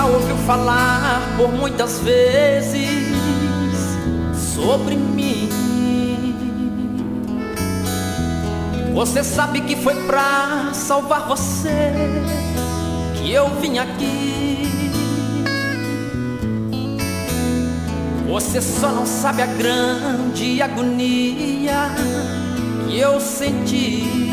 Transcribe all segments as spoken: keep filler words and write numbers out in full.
ouviu falar por muitas vezes sobre mim. Você sabe que foi pra salvar você que eu vim aqui. Você só não sabe a grande agonia que eu senti.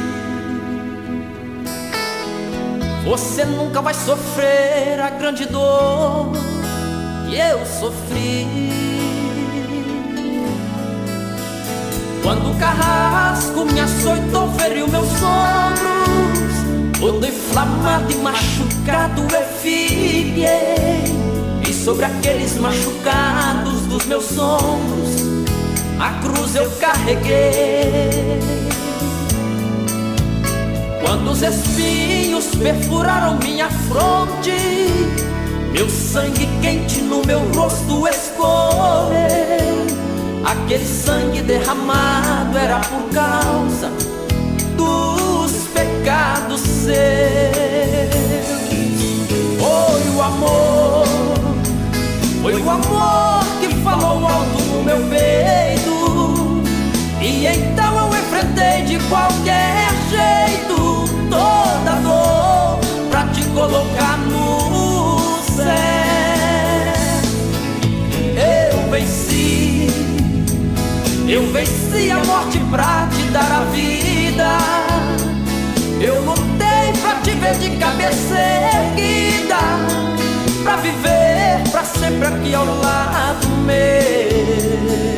Você nunca vai sofrer a grande dor que eu sofri. Quando o carrasco me açoitou, feriu meus ombros, todo inflamado e machucado eu fiquei. E sobre aqueles machucados dos meus ombros, a cruz eu carreguei. Quando os espinhos perfuraram minha fronte, meu sangue quente no meu rosto escorreu. Aquele sangue derramado era por causa dos pecados seus. Foi o amor, foi o amor que falou alto no meu peito. E então eu enfrentei de qualquer jeito toda dor pra te colocar no céu. Eu venci, eu venci a morte pra te dar a vida. Eu lutei pra te ver de cabeça erguida, pra viver pra sempre aqui ao lado meu.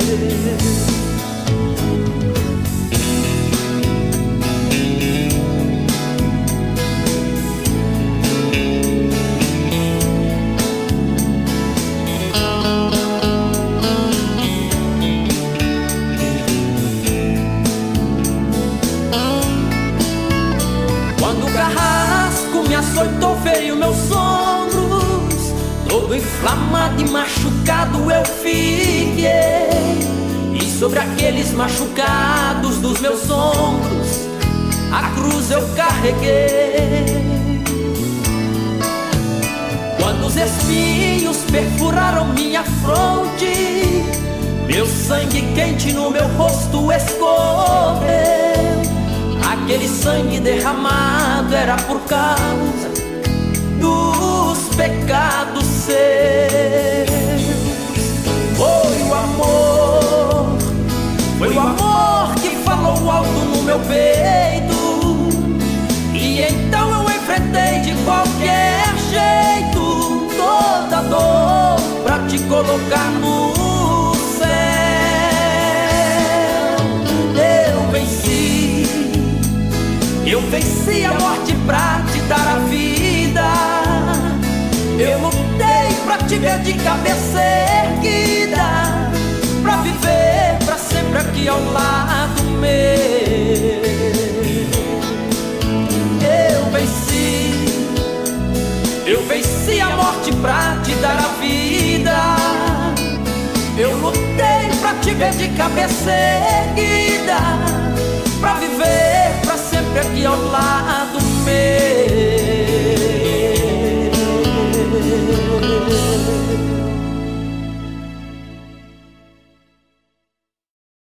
Açoitou, feriu meus ombros, todo inflamado e machucado eu fiquei. E sobre aqueles machucados dos meus ombros, a cruz eu carreguei. Quando os espinhos perfuraram minha fronte, meu sangue quente no meu rosto escorreu. Aquele sangue derramado era por causa dos pecados seus. Foi o amor, foi o amor que falou alto no meu peito. E então eu enfrentei de qualquer jeito toda dor pra te colocar no céu. Eu venci, eu venci a morte pra te dar a vida. Eu lutei pra te ver de cabeça erguida, pra viver pra sempre aqui ao lado meu. Eu venci, eu venci a morte pra te dar a vida. Eu lutei pra te ver de cabeça erguida, pra viver pra sempre aqui ao lado.